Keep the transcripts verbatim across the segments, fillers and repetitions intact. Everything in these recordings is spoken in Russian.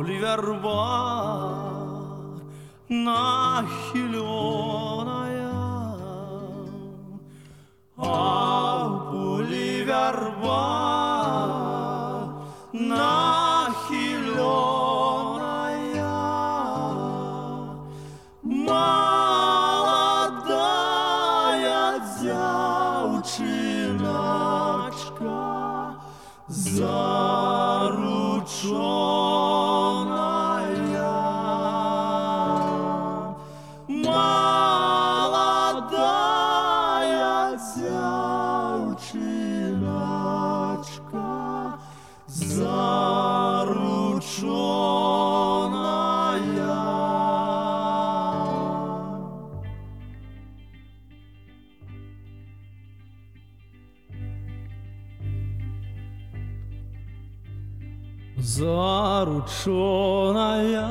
полі верба нахиленная, а в полі верба нахиленная, молодая девчиночка зарученная, молодая девчиночка зарученная. Зарученная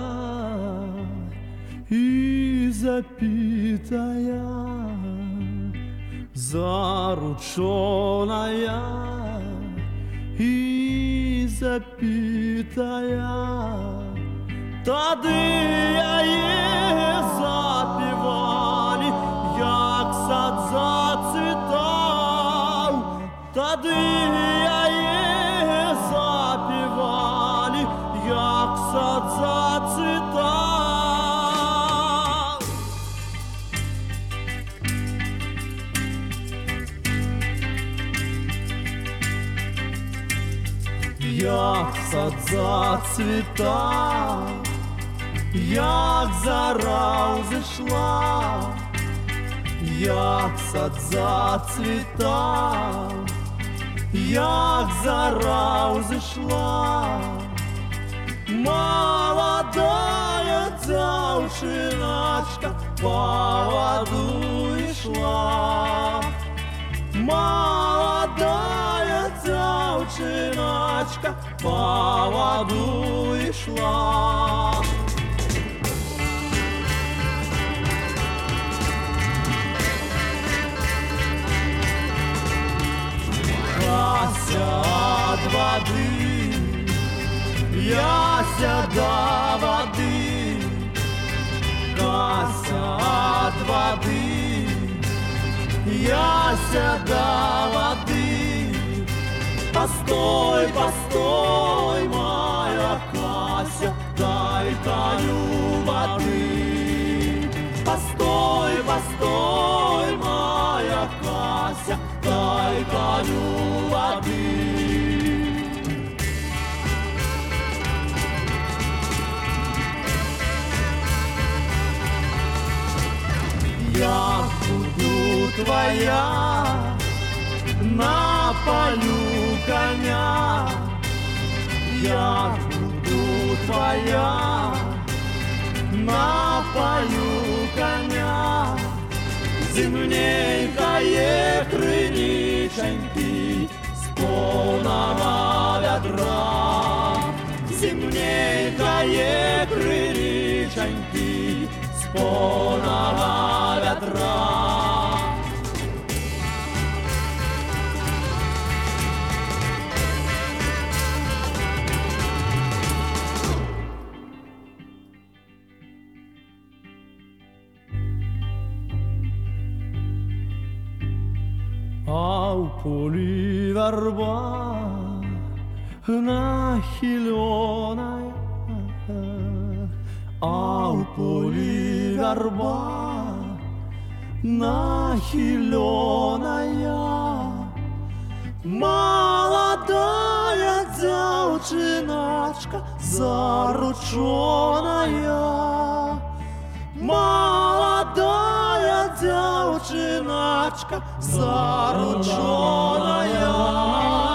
и запитая, зарученная и запитая, тады яе запевали, як сад зацвітав, тады яе запевали, як сад зацвітав. Як сад зацвітав, як зара взійшла, як сад зацвітав, як зара взійшла, молодая девчиночка по воду ішла, молодая девчиночка по воду ішла. Яся от воды, яся до воды, Кася от воды, яся до воды. Постой, постой, моя Кася, дай коню воды. Постой, постой, моя Кася, дай коню воды. Я буду твоя на полю коня, я буду твоя на полю коня. Зимненькое крыниченьки с полного ведра, зимненькое крыниченьки с полного ведра. А у полі верба нахиленая, а у полі верба нахиленая, молодая девчиночка зарученная, молодая девчиночка зарученная.